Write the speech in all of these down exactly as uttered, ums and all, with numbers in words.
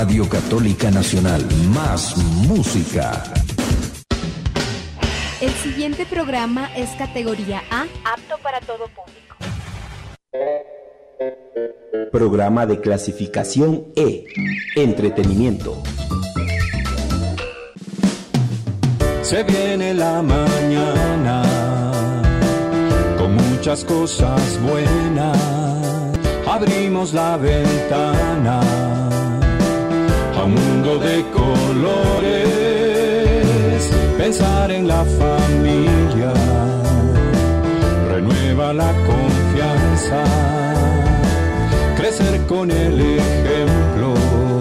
Radio Católica Nacional. Más música. El siguiente programa es categoría A, apto para todo público. Programa de clasificación E, entretenimiento. Se viene la mañana con muchas cosas buenas. Abrimos la ventana a un mundo de colores. Pensar en la familia renueva la confianza. Crecer con el ejemplo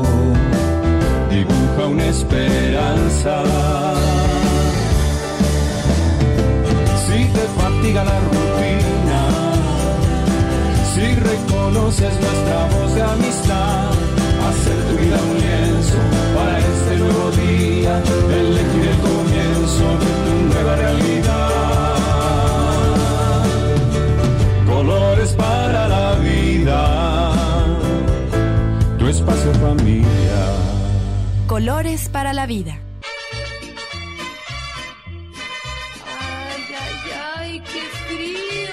dibuja una esperanza. Si te fatiga la rutina, si reconoces nuestra voz de amistad, hacer tu vida un lienzo para este nuevo día, elegir el comienzo de tu nueva realidad. Colores para la vida, tu espacio familia. Colores para la vida. Ay, ay, ay, qué frío.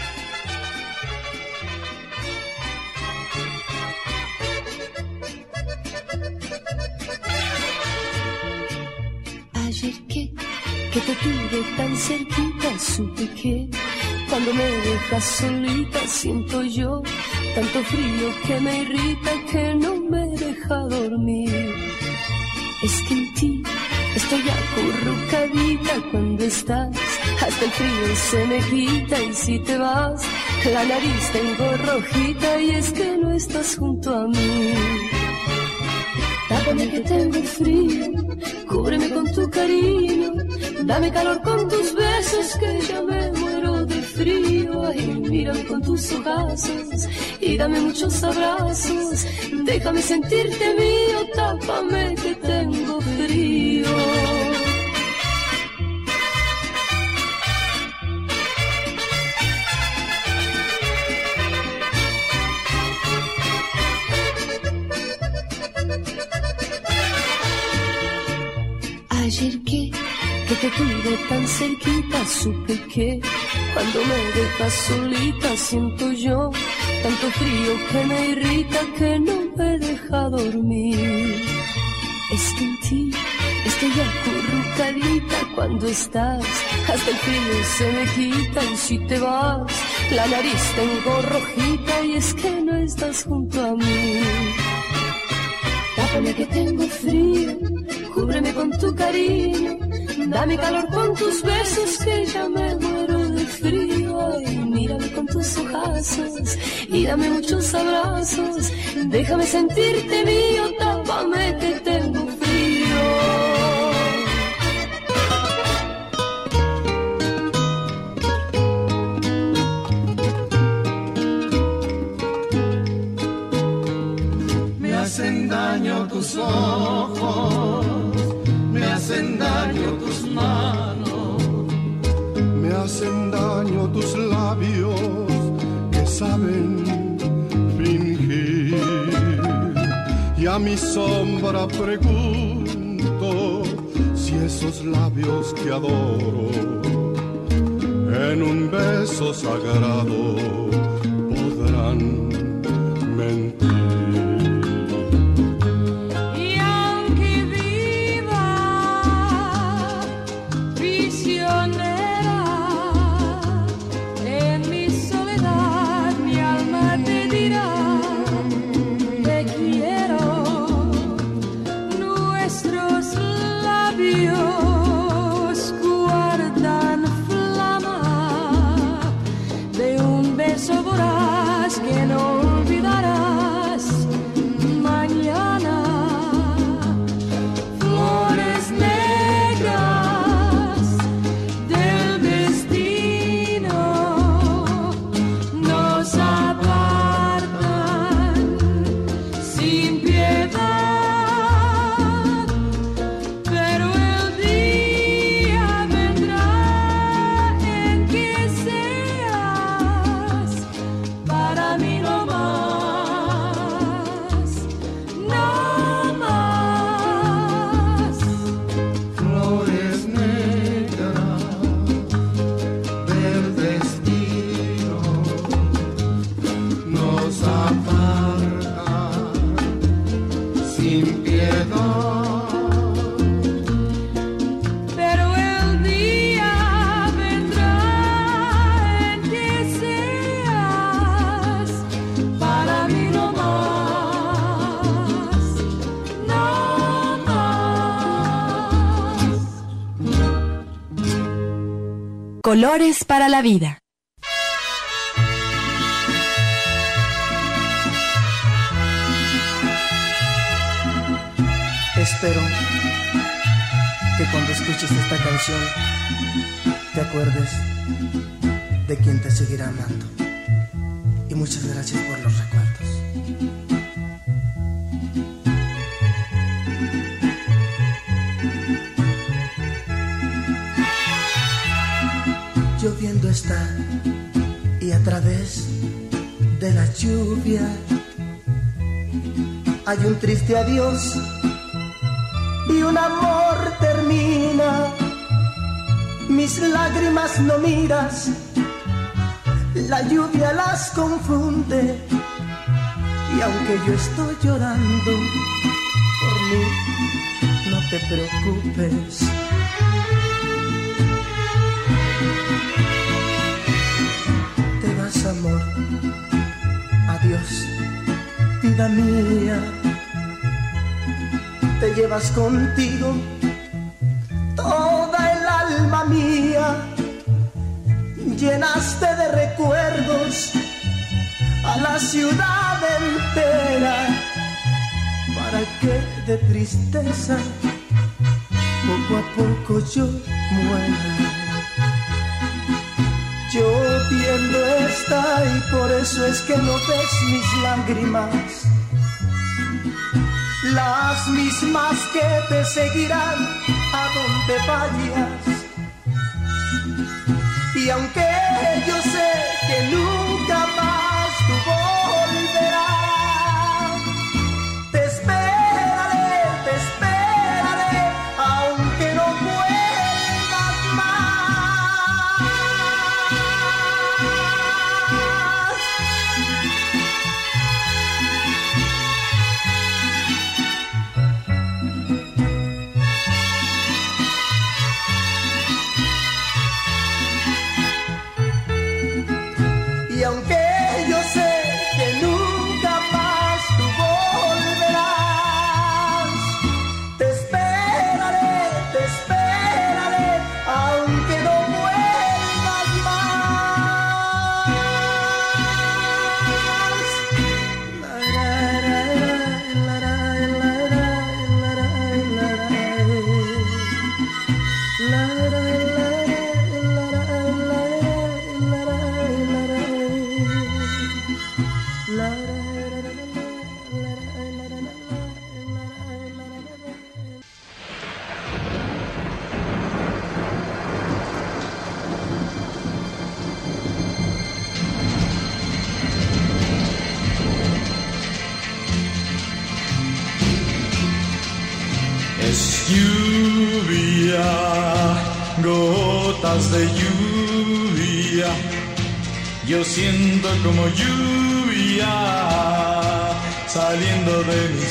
Ayer que, que te tuve tan cerquita, supe que cuando me dejas solita siento yo tanto frío que me irrita, que no me deja dormir. Es que en ti estoy acurrucadita cuando estás, hasta el frío se me quita y si te vas, la nariz tengo rojita y es que no estás junto a mí. Tápame que tengo frío, cúbreme con tu cariño, dame calor con tus besos que ya me muero de frío. Ay, mírame con tus ojazos y dame muchos abrazos, déjame sentirte mío, tápame que tengo frío. Ayer que, que te tuve tan cerquita, supe que cuando me dejas solita siento yo tanto frío que me irrita, que no me deja dormir. Es que en ti estoy acurrucadita cuando estás, hasta el frío se me quita y si te vas, la nariz tengo rojita y es que no estás junto a mí. Tápame que tengo frío, cúbreme con tu cariño, dame calor con tus besos que ya me muero de frío. Ay, mírame con tus ojazos y dame muchos abrazos, déjame sentirte mío, tápame que tengo frío. Me hacen daño tus ojos, me hacen daño tus manos, me hacen daño tus labios que saben fingir. Y a mi sombra pregunto si esos labios que adoro en un beso sagrado podrán mentir. Guardan flama de un beso sin piedad. Pero el día vendrá en que seas para mí no más, no más. Colores para la vida. Espero que cuando escuches esta canción te acuerdes de quien te seguirá amando. Y muchas gracias por los recuerdos. Lloviendo está y a través de la lluvia hay un triste adiós y un amor termina. Mis lágrimas no miras, la lluvia las confunde. Y aunque yo estoy llorando, por mí no te preocupes. Te vas, amor, adiós, vida mía. Te llevas contigo toda el alma mía, llenaste de recuerdos a la ciudad entera, para que de tristeza poco a poco yo muera. Lloviendo está y por eso es que no ves mis lágrimas, las mismas que te seguirán a donde vayas. Y aunque yo sé que nunca más tú volverás, te esperaré, te esperaré, aunque no vuelvas más. Y aunque yo sé que nunca más tú volverás, te esperaré, te esperaré, aunque no vuelvas más. La, la, la, la, la, la, la, la, la, Es lluvia, gotas de lluvia, yo siento como lluvia saliendo de mis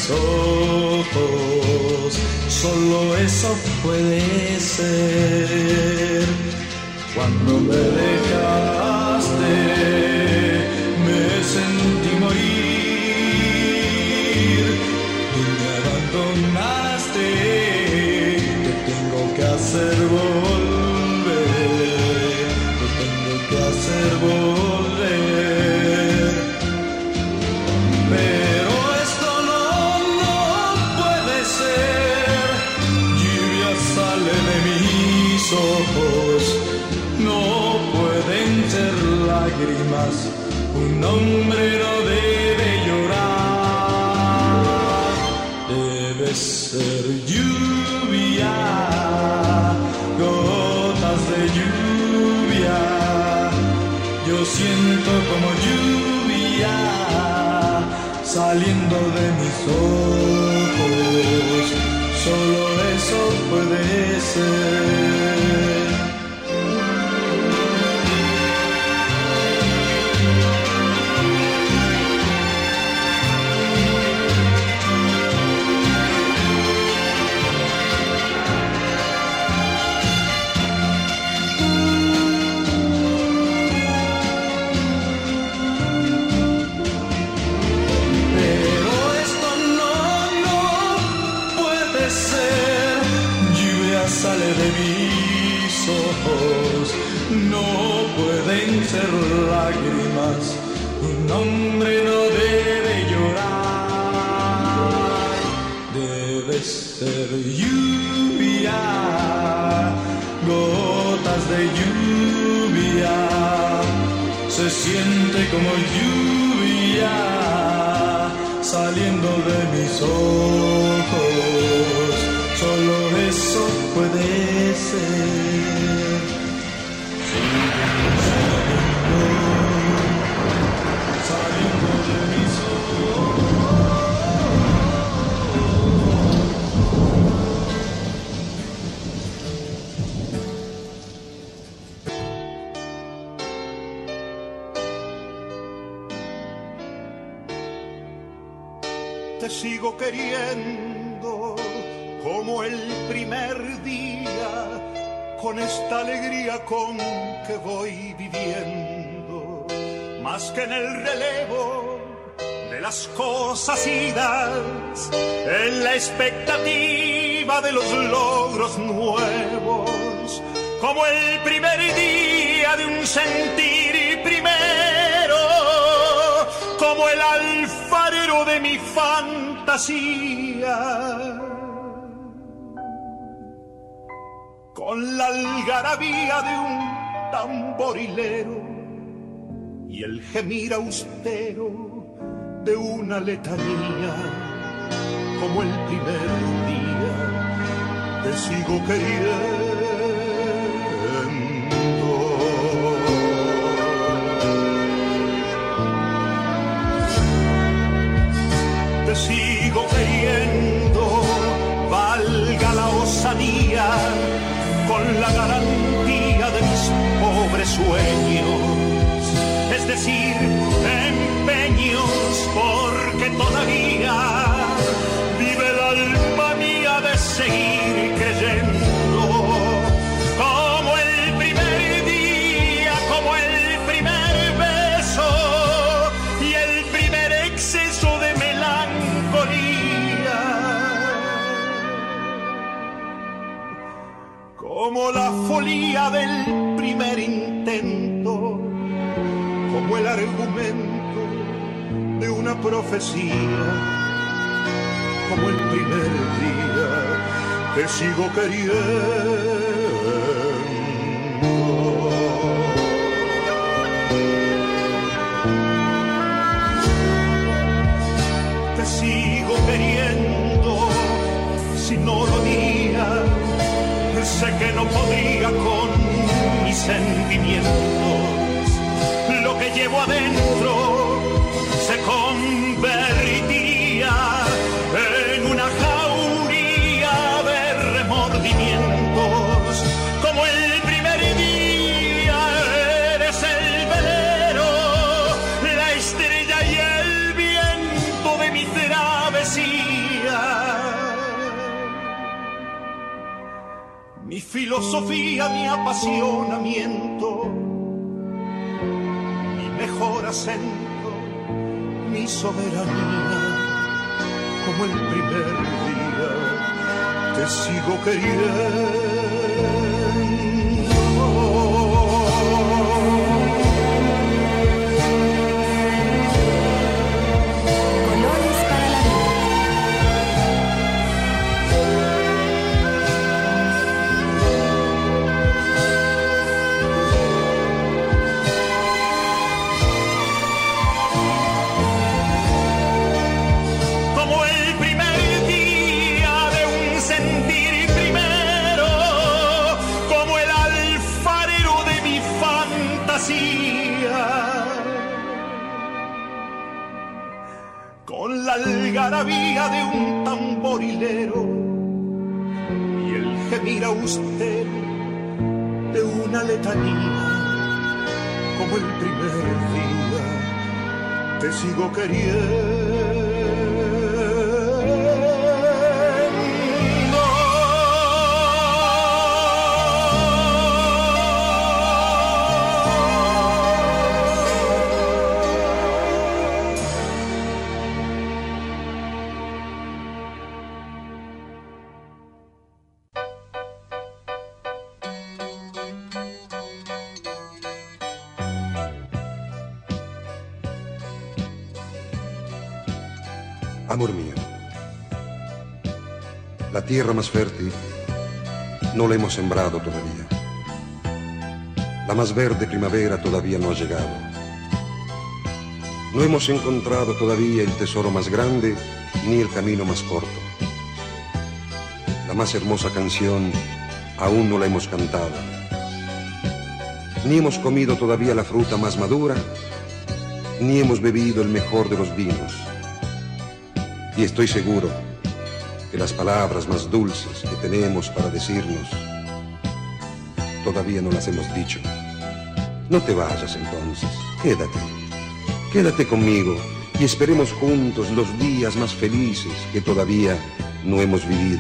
ojos, solo eso puede ser. Cuando me dejaste, me sentí morir, tú me abandonaste, te tengo que hacer volver, te tengo que hacer volver. Pero esto no, no puede ser, lluvia sale de mis ojos, no pueden ser lágrimas, un hombre no debe llorar, debe ser lluvia, gotas de lluvia, yo siento como lluvia saliendo de mis ojos, solo eso puede ser. ojos no pueden ser lágrimas, un hombre no debe llorar, debe ser lluvia, gotas de lluvia, se siente como lluvia saliendo de mis ojos, solo eso puede ser. Saliendo de mis Te sigo queriendo como el primer día, con esta alegría con que voy viviendo, más que en el relevo de las cosas idas, en la expectativa de los logros nuevos, como el primer día de un sentir primero, como el alfarero de mi fantasía, con la algarabía de un tamborilero y el gemir austero de una letanía, como el primer día te sigo queriendo. Te sigo queriendo, valga la osadía, con la garantía de mis pobres sueños, es decir, empeños, porque todavía vive el alma mía de seguir creyendo, como el primer día, como el primer beso y el primer exceso de melancolía, como la folía del primer intento, como el argumento de una profecía, como el primer día te sigo queriendo. Te sigo queriendo, si no lo diría, sé que no podría con mis sentimientos, lo que llevo adentro se convertiría en una jauría de remordimientos, como el primer día eres el velero, la estrella y el viento de mi travesía. Mi filosofía, mi apasionamiento, mi mejor acento, mi soberanía, como el primer día te sigo queriendo. Con la algarabía de un tamborilero y el gemir austero de una letanía, como el primer día te sigo queriendo. Amor mío, la tierra más fértil no la hemos sembrado todavía. La más verde primavera todavía no ha llegado. No hemos encontrado todavía el tesoro más grande ni el camino más corto. La más hermosa canción aún no la hemos cantado. Ni hemos comido todavía la fruta más madura, ni hemos bebido el mejor de los vinos. Y estoy seguro que las palabras más dulces que tenemos para decirnos todavía no las hemos dicho. No te vayas entonces, quédate, quédate conmigo y esperemos juntos los días más felices que todavía no hemos vivido.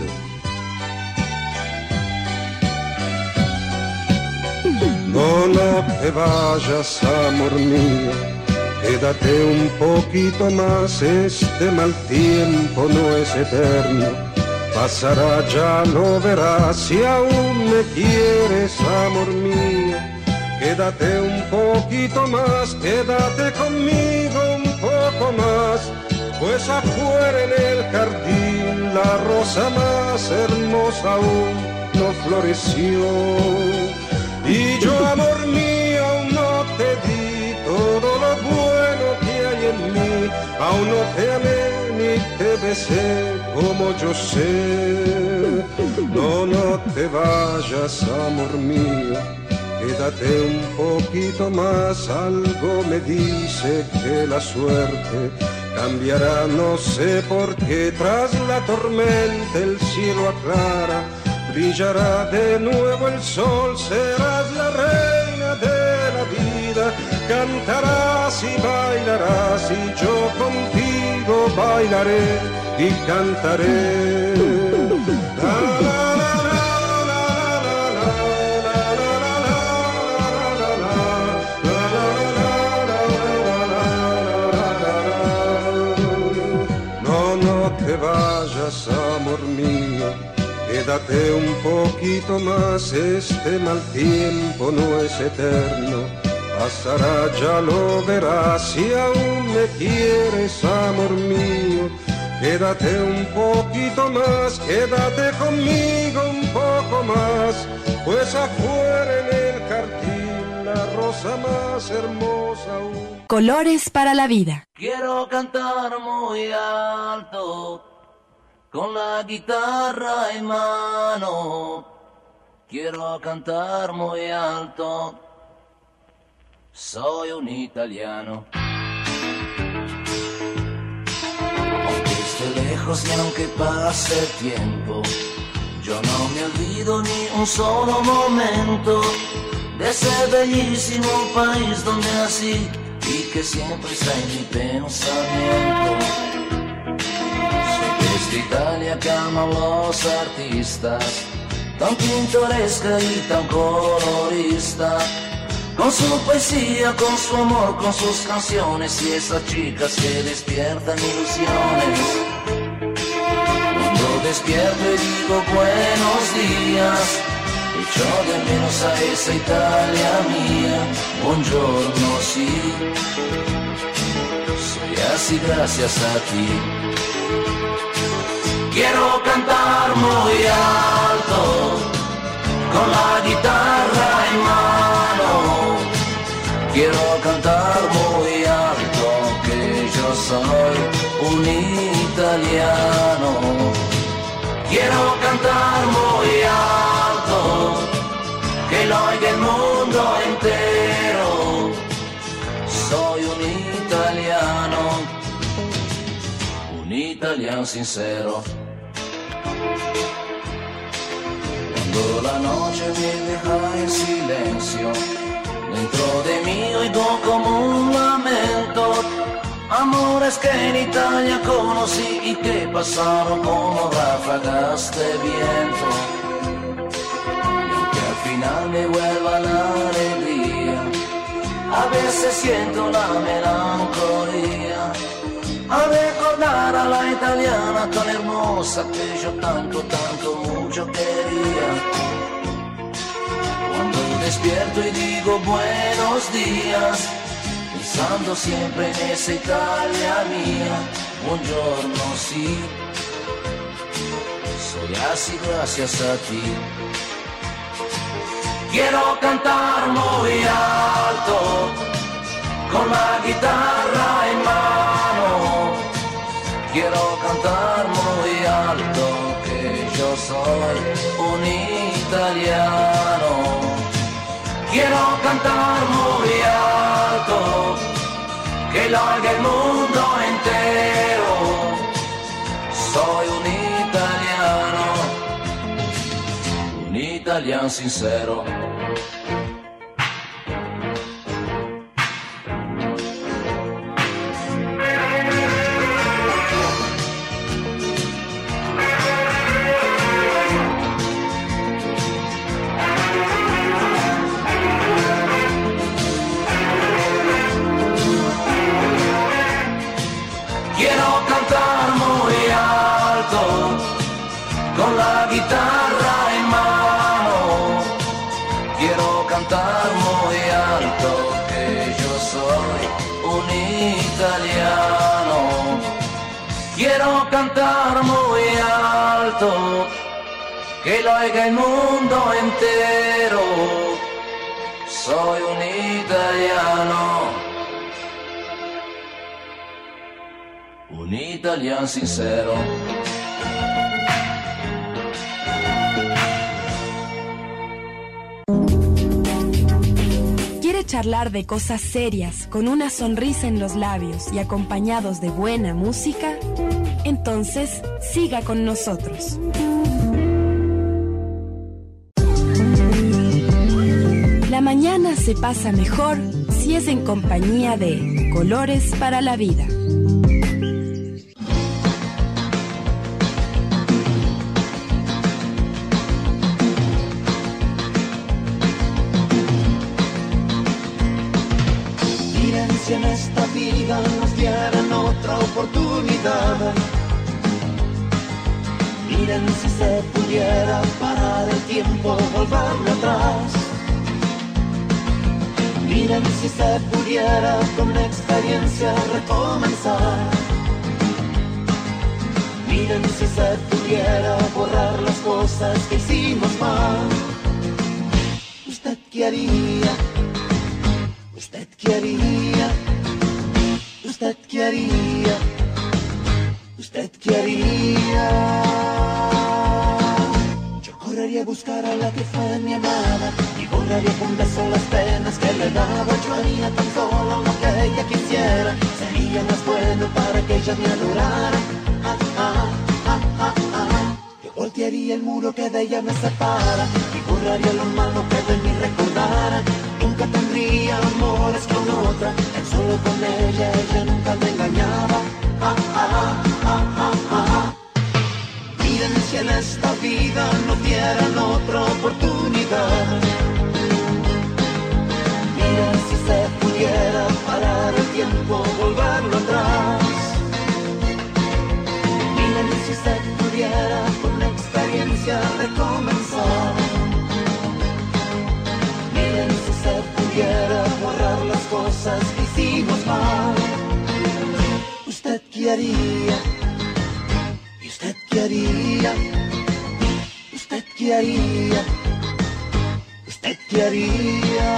No, no te vayas, amor mío, quédate un poquito más, este mal tiempo no es eterno. Pasará, ya lo verás, si aún me quieres, amor mío. Quédate un poquito más, quédate conmigo un poco más, pues afuera en el jardín la rosa más hermosa aún no floreció. Y yo, amor mío, aún no te di todo lo bueno que hay en mí, aún no te amé ni te besé como yo sé. No, no te vayas, amor mío, quédate un poquito más, algo me dice que la suerte cambiará, no sé por qué, tras la tormenta el cielo aclara, brillará de nuevo el sol, serás la reina de la vida, cantarás y bailarás y yo contigo bailaré y cantaré. La, la, la, vayas, amor mío, quédate un poquito más, este mal tiempo no es eterno, pasará, ya lo verás, si aún me quieres, amor mío, quédate un poquito más, quédate conmigo un poco más, pues afuera en el jardín la rosa más hermosa aún. Colores para la vida. Quiero cantar muy alto, con la guitarra en mano. Quiero cantar muy alto, soy un italiano. Aunque esté lejos y aunque pase el tiempo, yo no me olvido ni un solo momento de ese bellísimo país donde nací y que siempre está en mi pensamiento. Soy de esta Italia que ama a los artistas, tan pintoresca y tan colorista, con su poesía, con su amor, con sus canciones y esas chicas que despiertan ilusiones. Cuando despierto y digo buenos días, echo de menos a esa Italia mía. Buongiorno, sí, soy así gracias a ti. Quiero cantar muy alto, con la guitarra en mano. Quiero cantar muy alto, que yo soy un italiano. Quiero cantar muy alto, que lo oiga el mundo entero. Soy un italiano, un italiano sincero. Cuando la noche me deja en silencio, dentro de mí oigo como un lamento. Amores que en Italia conocí y que pasaron como ráfagas de viento. Y aunque al final me vuelva la alegría, a veces siento la melancolía al recordar a la italiana tan hermosa que yo tanto, tanto, mucho quería. Cuando despierto y digo buenos días, pensando siempre en esa Italia mía. buongiorno sí, soy así gracias a ti. Quiero cantar muy alto, con la guitarra en mano. Quiero cantar muy alto, que yo soy un italiano. Quiero cantar muy alto, que lo oiga el mundo entero. Soy un italiano, un italiano sincero. Con la guitarra en mano, quiero cantar muy alto, que yo soy un italiano. Quiero cantar muy alto, que lo oiga el mundo entero. Soy un italiano, un italiano sincero. ¿Quiere charlar de cosas serias con una sonrisa en los labios y acompañados de buena música? Entonces, siga con nosotros. La mañana se pasa mejor si es en compañía de Colores para la Vida. Si en esta vida nos dieran otra oportunidad, miren si se pudiera parar el tiempo, volverlo atrás. Miren si se pudiera con experiencia recomenzar. Miren si se pudiera borrar las cosas que hicimos mal. ¿Usted qué haría? ¿Usted qué haría? ¿Usted qué haría? ¿Usted qué haría? Yo correría a buscar a la que fue mi amada y borraría con beso las penas que le daba. Yo haría tan solo lo que ella quisiera. Sería más bueno para que ella me adorara. Ah, ah, ah, ah, ah. Yo voltearía el muro que de ella me separa y borraría lo malo que de mí recordara. Nunca tendría amores con otra, tan solo con ella, ella nunca me engañaba. Ah, ah, ah, ah, ah. Miren si en esta vida nos dieran otra oportunidad. Miren si se pudiera parar el tiempo, volverlo atrás. Miren si se pudiera con experiencia recomenzar. Miren si se pudiera borrar las cosas que hicimos mal. ¿Usted qué haría? ¿Y usted qué haría? ¿Usted qué haría? ¿Usted qué haría?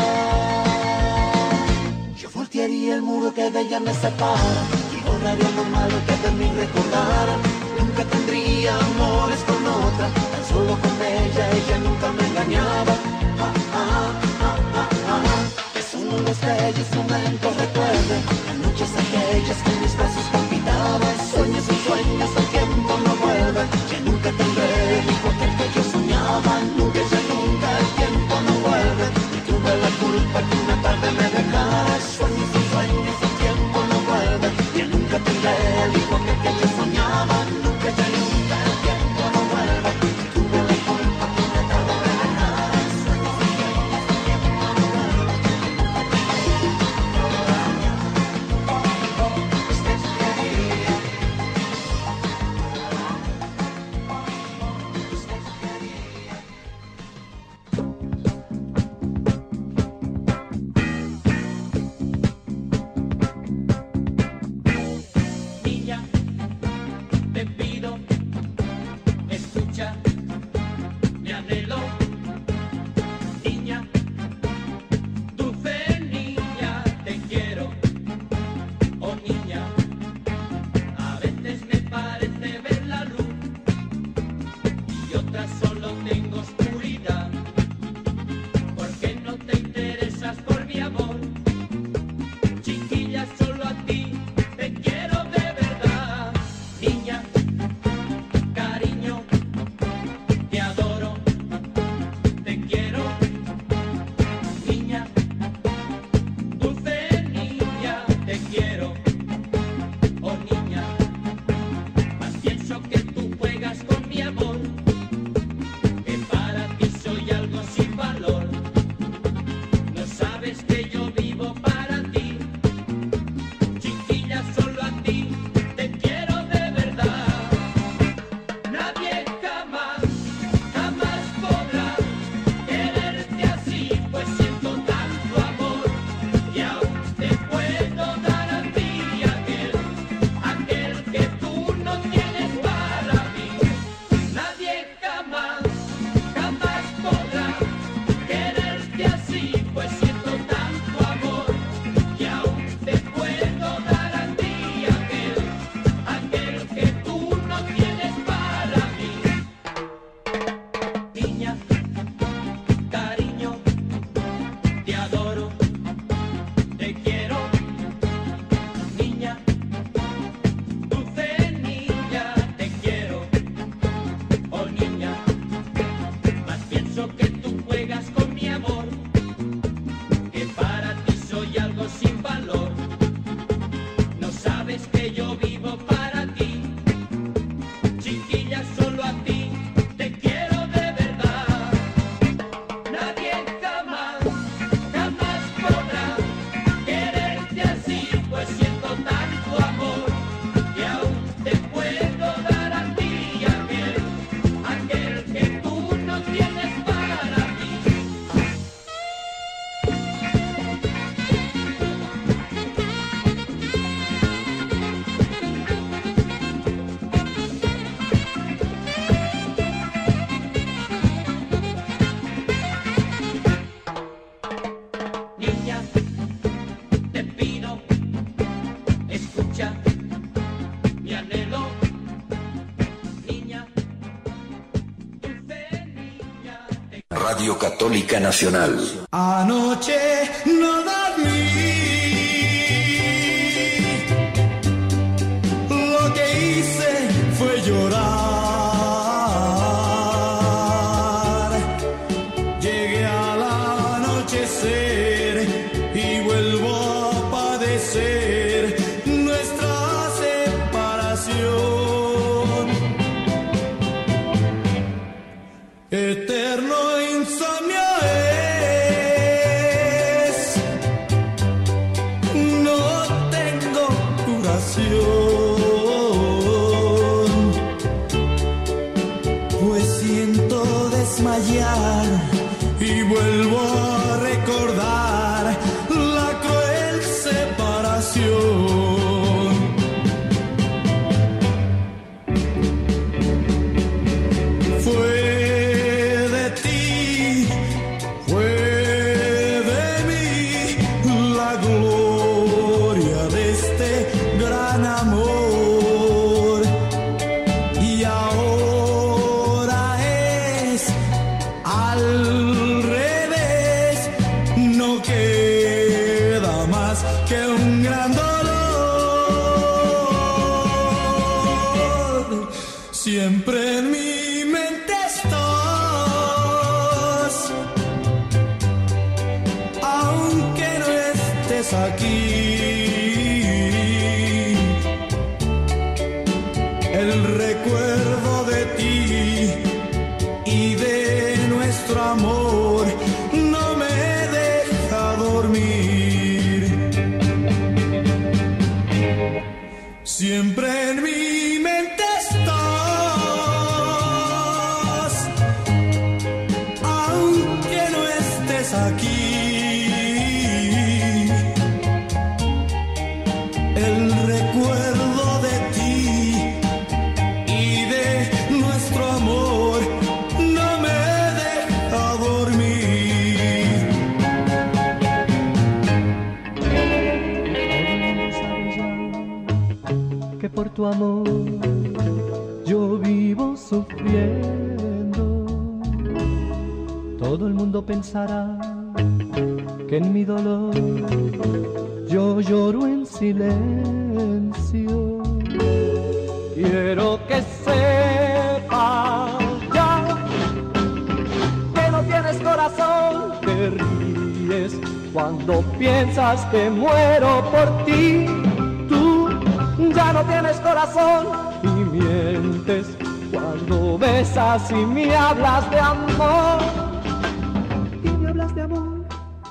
Yo voltearía el muro que de ella me separa y borraría lo malo que de mí recordara. Nunca tendría amores con otra, tan solo con ella, ella nunca me engañaba. Ah, ah, ah, ah, ah. Que solo los bellos momentos recuerde, las noches aquellas que mis brazos palpitaba. Sueños y sueños, el tiempo no vuelve. Ya nunca tendré el hijo aquel que yo soñaba. Nunca, ya nunca, el tiempo no vuelve. Y tuve la culpa que una tarde me dejara. Sueños y sueños, el tiempo no vuelve. Ya nunca tendré el hijo aquel que yo soñaba. Nunca, ya nunca, el tiempo no vuelve. Y tuve la culpa que una tarde me dejara. Sueños y sueños, el tiempo no vuelve. y otra solo tengo oscuridad. ¿Por qué no te interesas por mi amor? Chiquilla, solo a ti te quiero de verdad. Niña, cariño, te adoro, te quiero. Niña, dulce niña, te quiero. Oh niña, más pienso que tú juegas con mi amor, que para ti soy algo sin valor. No sabes que yo vivo para ti. Chiquilla, solo a ti te quiero de verdad. Nadie jamás, jamás podrá quererte así, pues siento tanto amor y aún te puedo dar a ti aquel, aquel que tú no tienes para mí. Nadie jamás, jamás podrá quererte así, pues siento tanto amor y aún te puedo dar a ti aquel, aquel que tú no tienes para mí. Niña, cariño, te adoro, te quiero. Niña, dulce niña, te quiero. Oh niña, más pienso que tú juegas con mi amor, que para ti soy algo sin valor. No sabes que yo vivo para ti. Chiquilla, solo a ti te quiero de verdad. Nadie jamás, jamás podrá quererte así, pues siento tanto amor que aún te puedo dar a ti aquel, aquel que tú no tienes para mí. Niña, te pido, escucha mi anhelo. Niña, dulce niña, te Radio Católica Nacional. Anoche no dormí, lo que hice fue llorar. Llegué al anochecer y vuelvo a padecer nuestra separación. Eterno insomnio es, no tengo curación, pues siento desmayar y vuelvo a recordar la cruel separación. Fue de ti, fue de mí la gloria de este gran amor, y ahora es al revés, no queda más que un gran dolor. Siempre en mi mente estás, aunque no estés aquí. El recuerdo de ti y de nuestro amor no me deja dormir. Siempre en mi mente estás, aunque no estés aquí. El recuerdo de ti y de nuestro amor no me deja dormir. Que por tu amor yo vivo sufriendo. todo el mundo pensará que en mi dolor yo lloro en silencio. Quiero que sepas ya que no tienes corazón, te ríes cuando piensas que muero por ti. Tú ya no tienes corazón y mientes cuando besas y me hablas de amor. Y me hablas de amor,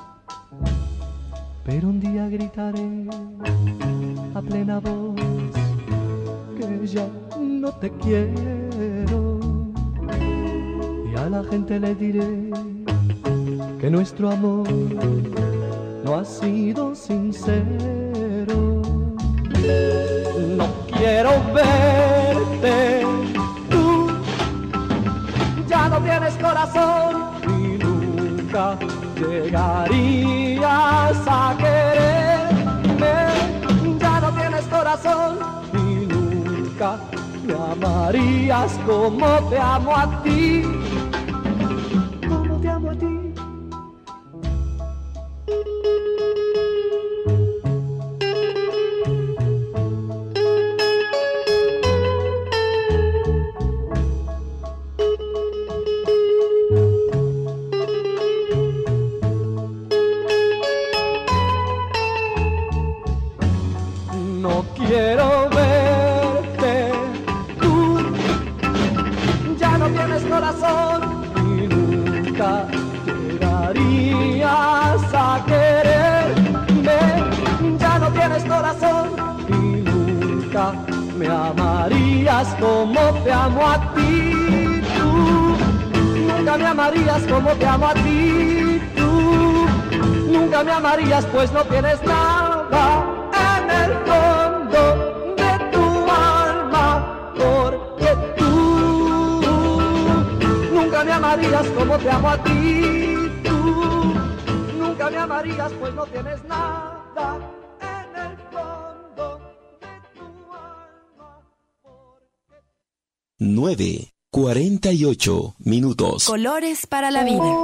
pero un día gritaré a plena voz que ya no te quiero. Y a la gente le diré que nuestro amor no ha sido sincero. No quiero verte, tú ya no tienes corazón y nunca llegarías a quererme. Ya no tienes corazón y nunca me amarías como te amo a ti. Como te amo a ti. Quiero verte, tú ya no tienes corazón y nunca llegarías a quererme. Ya no tienes corazón y nunca me amarías como te amo a ti. Tú nunca me amarías como te amo a ti. Tú nunca me amarías pues no tienes nada en el fondo de tu alma, porque tú nunca me amarías como te amo a ti. Tú nunca me amarías pues no tienes nada en el fondo de tu alma. Porque... nueve cuarenta y ocho minutos. Colores para la vida.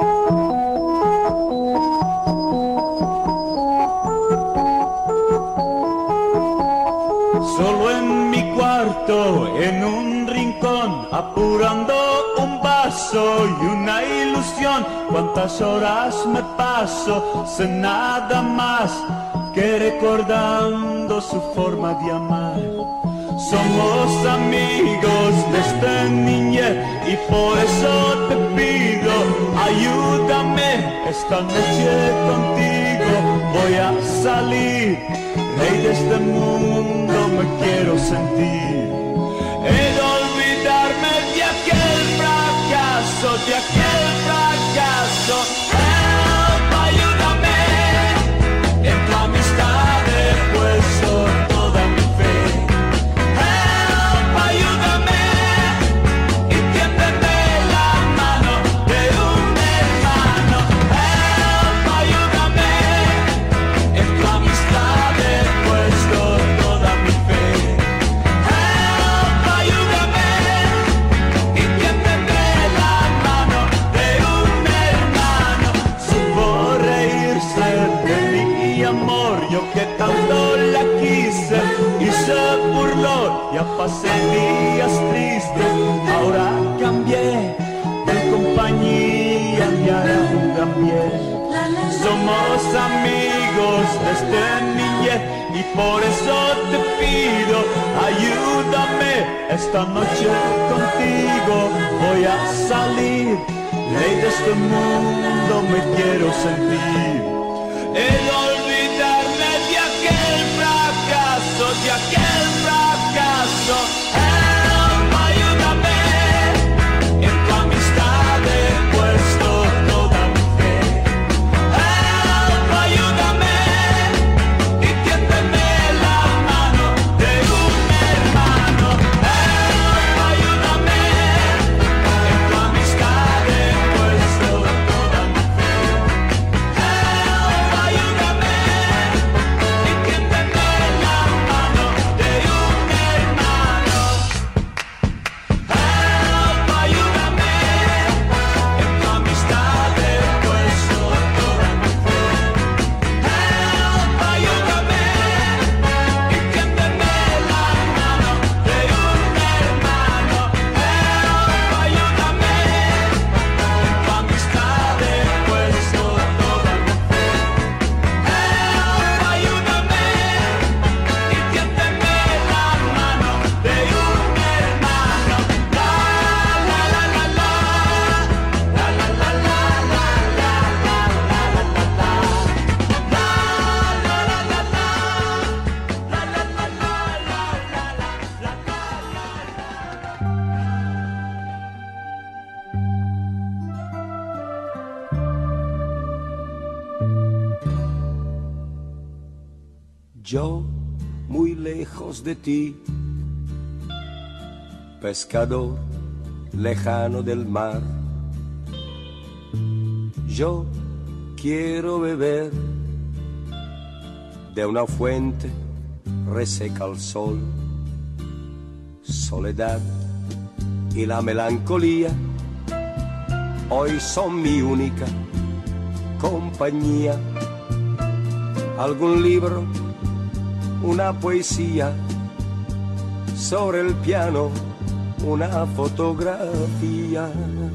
Solo en mi cuarto, en un rincón, apurando un vaso y una ilusión. Cuántas horas me paso sin nada más que recordando su forma de amar. Somos amigos desde niñez y por eso te pido, ayúdame esta noche contigo. Voy a salir, rey de este mundo me quiero sentir. He de olvidarme de aquel fracaso, de aquel fracaso. Help, ayúdame, en tu amistad he puesto toda mi fe. Help, ayúdame, y tiéndeme la mano de un hermano. Help, ayúdame, en tu amistad he puesto toda mi fe. Help, ayúdame, y tiéndeme la mano de un hermano. Supo reírse de mi amor, yo que tanto la quise y se burló. Ya pasé días tristes, ahora cambié de compañía y ahora cambié. Somos amigos desde niñez y por eso te pido, ayúdame esta noche contigo. Voy a salir, ley de este mundo me quiero sentir. He de olvidarme de aquel fracaso, de aquel fracaso. Help, ayúdame, en tu amistad he puesto toda mi fe. Help, ayúdame, y tiéndeme la mano de un hermano. Help, ayúdame, en tu amistad he puesto toda mi fe. Help, ayúdame, y tiéndeme la mano de un hermano. Yo muy lejos de ti, pescador lejano del mar, yo quiero beber de una fuente reseca al sol. Soledad y la melancolía hoy son mi única compañía. Algún libro, una poesía, sobre el piano una fotografía.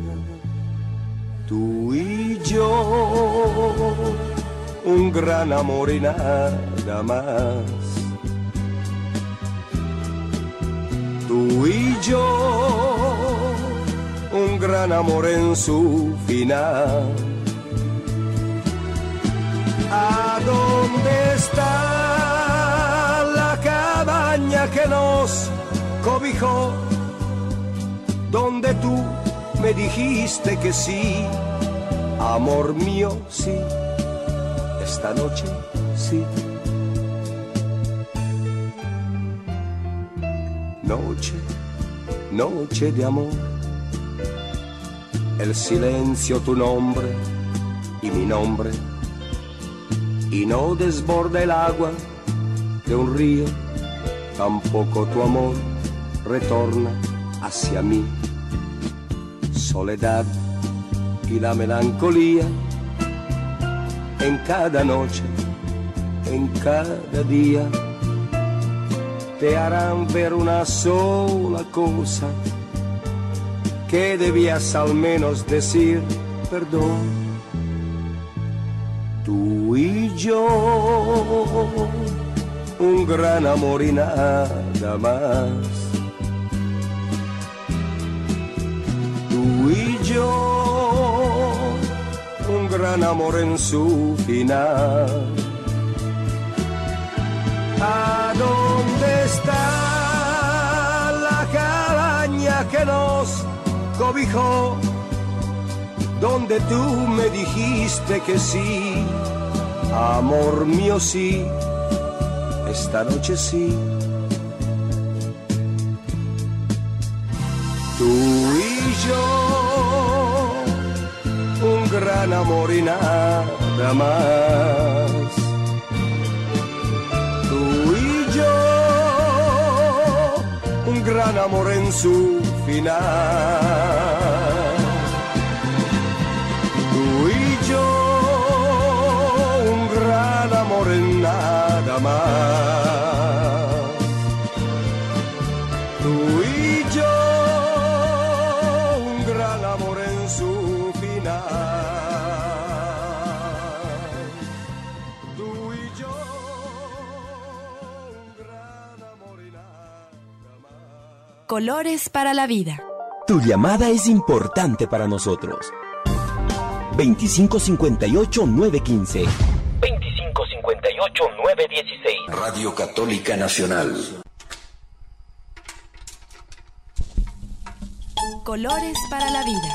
Tú y yo, un gran amor y nada más. Tú y yo, un gran amor en su final. ¿A dónde está la cabaña que nos cobijó? Donde tú me dijiste que sí, amor mío, sí, esta noche sí. Noche, noche de amor, el silencio tu nombre y mi nombre, y no desborda el agua de un río, tampoco tu amor retorna hacia mí. Soledad y la melancolía en cada noche, en cada día, te harán ver una sola cosa, que debías al menos decir perdón. Tú y yo, un gran amor y nada más. Tú y yo, un gran amor en su final. ¿A dónde está la cabaña que nos cobijó? Donde tú me dijiste que sí, amor mío, sí, esta noche sí. Tú y yo, un gran amor y nada más. Tú y yo, un gran amor en su final. Tú y yo, un gran amor en nada más. Tú y yo, un gran amor en su final. Tú y yo, un gran amor en nada más. Colores para la vida. Tu llamada es importante para nosotros. veinticinco cincuenta y ocho, nueve quince. veinticinco cincuenta y ocho, nueve dieciséis. Radio Católica Nacional. Colores para la vida.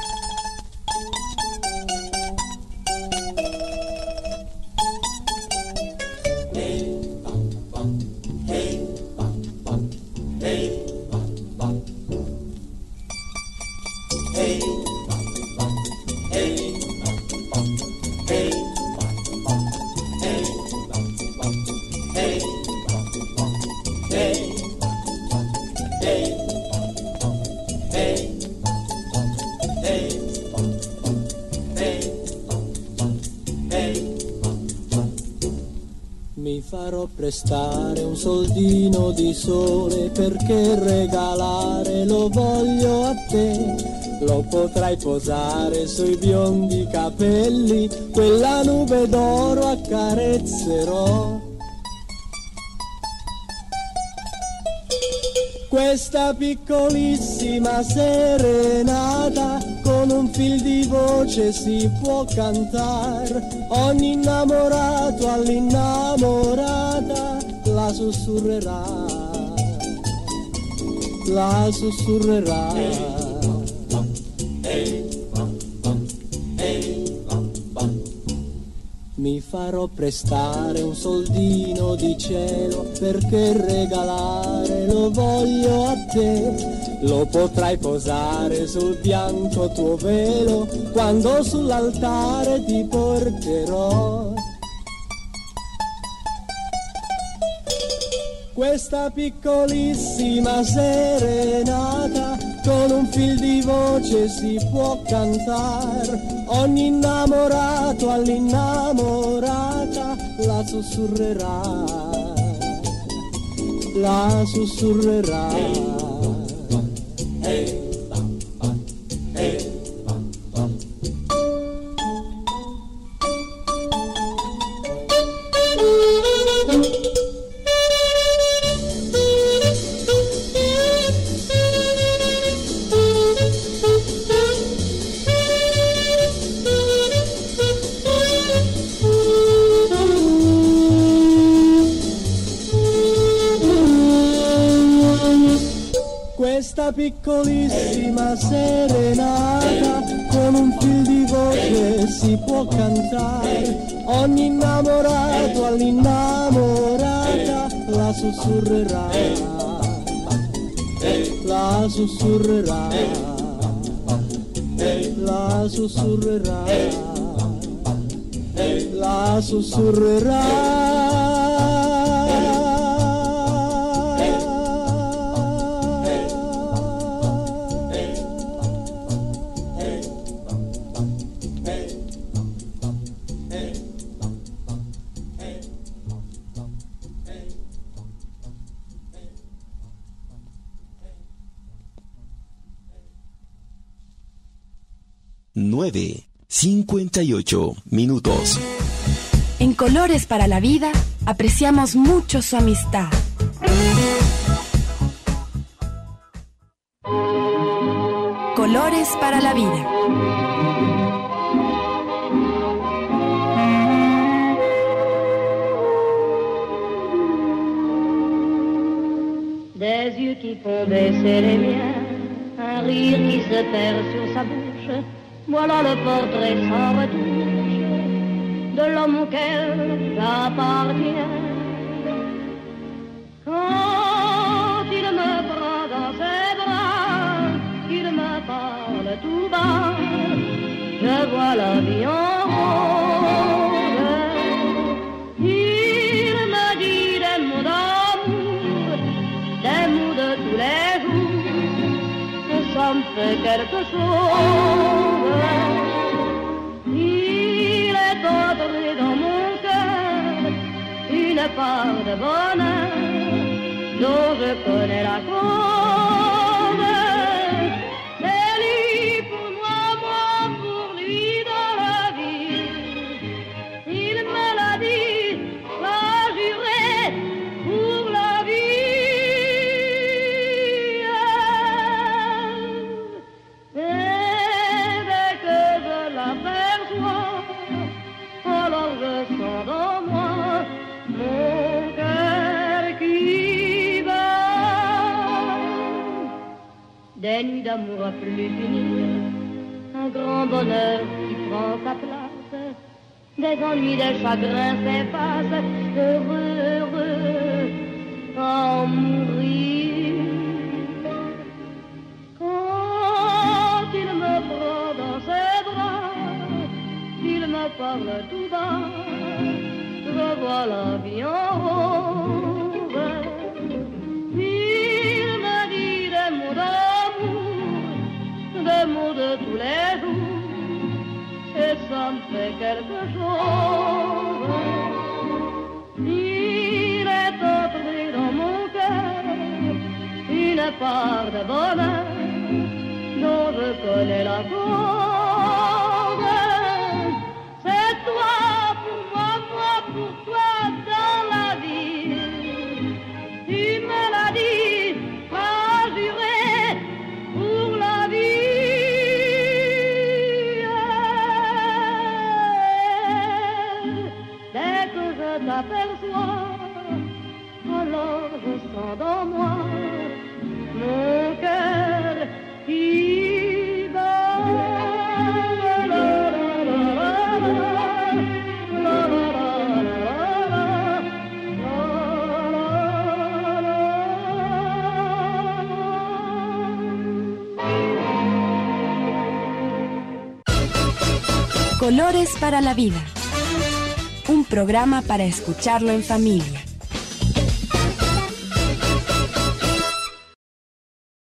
Mi farò prestare un soldino di sole, perché regalare lo voglio a te. Lo potrai posare sui biondi capelli, quella nube d'oro accarezzerò. Questa piccolissima serenata con un fil di voce si può cantare. Ogni innamorato all'innamorata la sussurrerà, la sussurrerà. Mi fa farò prestare un soldino di cielo, perché regalare lo voglio a te. Lo potrai posare sul bianco tuo velo, quando sull'altare ti porterò. Questa piccolissima serenata, con un fil di voce si può cantare. Ogni innamorato all'innamorata la sussurrerà, la sussurrerà. Questa piccolissima serenata, con un fil di voce si può cantare. Ogni innamorato all'innamorata la sussurrerà, la sussurrerà, la sussurrerà, la sussurrerà. nueve cincuenta y ocho minutos. En Colores para la Vida apreciamos mucho su amistad. Colores para la Vida. Des yeux qui font baisser les miens, un rire qui se perd sur sa bouche. Voilà le portrait sans retouche de l'homme auquel j'appartiens. Quand il me prend dans ses bras, il me parle tout bas, je vois la vie en rose. Il me dit des mots d'amour, des mots de tous les jours, que ça me fait quelque chose. Il est entré dans mon cœur une part de bonheur dont je connais la cause. C'est lui pour moi, moi pour lui dans la vie. Il me l'a dit, l'a juré pour la vie. Et dès que je l'aperçois, alors je sens dans moi mon cœur qui bat. Des nuits d'amour à plus finir, un grand bonheur qui prend sa place, des ennuis, des chagrins s'effacent, heureux, heureux, à en mourir. Quand il me prend dans ses bras, il me parle tout bas, je vois la vie en rose. Il me dit des mots d'amour, des mots de tous les jours, et ça me fait quelque chose. Il est entré dans mon cœur une part de bonheur dont je connais la cause. C'est toi pour moi, moi pour toi dans la vie. Tu me l'as dit, m'as juré pour la vie. Dès que je t'aperçois, alors je sens dans moi mon cœur qui bat. La, la, la, la, la, la, la, la. Colores para la vida. Un programa para escucharlo en familia.